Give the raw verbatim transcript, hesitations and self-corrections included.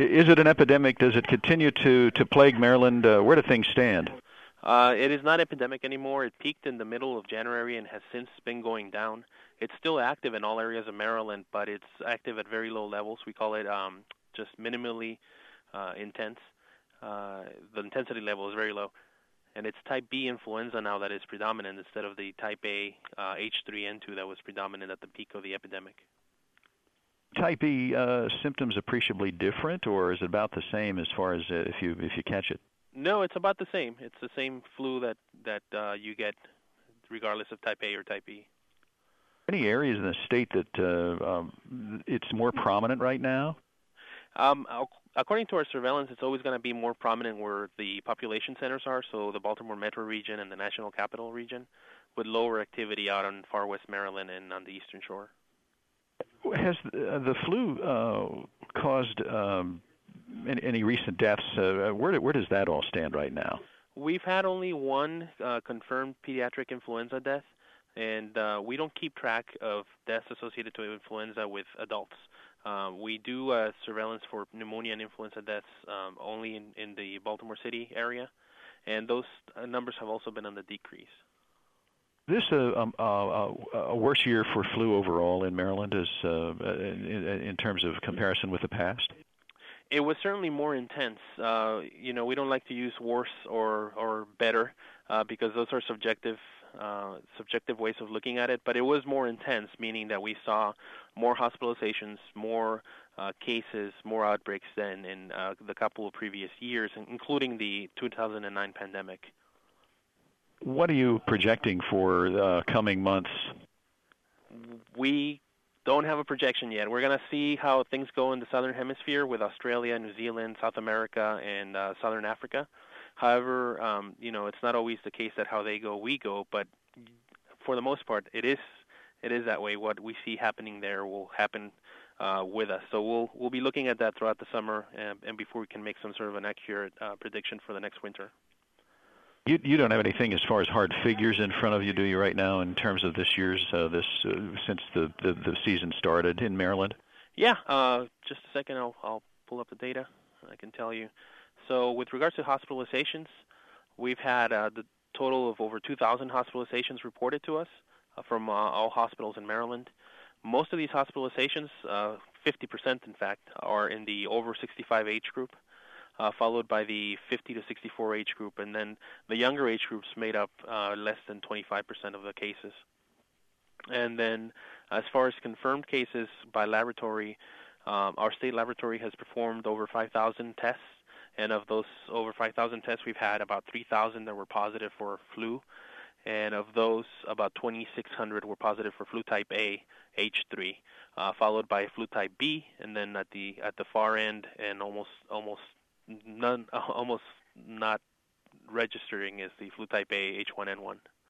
Is it an epidemic? Does it continue to, to plague Maryland? Uh, where do things stand? Uh, it is not epidemic anymore. It peaked in the middle of January and has since been going down. It's still active in all areas of Maryland, but it's active at very low levels. We call it um, just minimally uh, intense. Uh, the intensity level is very low. And it's type B influenza now that is predominant instead of the type A uh, H three N two that was predominant at the peak of the epidemic. Type E uh, symptoms appreciably different, or is it about the same as far as uh, if you if you catch it? No, it's about the same. It's the same flu that that uh, you get regardless of type A or type E. Any areas in the state that uh, um, it's more prominent right now? Um, according to our surveillance, it's always going to be more prominent where the population centers are, so the Baltimore metro region and the National Capital region, with lower activity out on far west Maryland and on the eastern shore. Has the, uh, the flu uh, caused um, any, any recent deaths? Uh, where, where does that all stand right now? We've had only one uh, confirmed pediatric influenza death, and uh, we don't keep track of deaths associated to influenza with adults. Uh, we do uh, surveillance for pneumonia and influenza deaths um, only in, in the Baltimore City area, and those uh, numbers have also been on the decrease. This uh, um, uh, a worse year for flu overall in Maryland is uh, in, in terms of comparison with the past? It was certainly more intense. Uh, you know, we don't like to use worse or, or better uh, because those are subjective uh, subjective ways of looking at it, but it was more intense, meaning that we saw more hospitalizations, more uh, cases, more outbreaks than in uh, the couple of previous years, including the two thousand nine pandemic. What are you projecting for uh, coming months? We don't have a projection yet. We're going to see how things go in the Southern Hemisphere with Australia, New Zealand, South America, and uh, Southern Africa. However, um, you know, it's not always the case that how they go, we go, but for the most part, it is it is that way. What we see happening there will happen uh, with us. So we'll we'll be looking at that throughout the summer, and, and before we can make some sort of an accurate uh, prediction for the next winter. You you don't have anything as far as hard figures in front of you, do you, right now, in terms of this year's uh, this uh, since the, the the season started in Maryland? Yeah, uh, just a second. I'll I'll pull up the data. I can tell you. So with regards to hospitalizations, we've had uh, the total of over two thousand hospitalizations reported to us uh, from uh, all hospitals in Maryland. Most of these hospitalizations, uh, fifty percent in fact, are in the over sixty-five age group, uh, followed by the fifty to sixty-four age group, and then the younger age groups made up uh, less than twenty-five percent of the cases. And then as far as confirmed cases by laboratory, um, our state laboratory has performed over five thousand tests. And of those over five thousand tests, we've had about three thousand that were positive for flu. And of those, about twenty-six hundred were positive for flu type A, H three, uh, followed by flu type B, and then at the at the far end, and almost almost none, almost not registering is the flu type A, H one N one.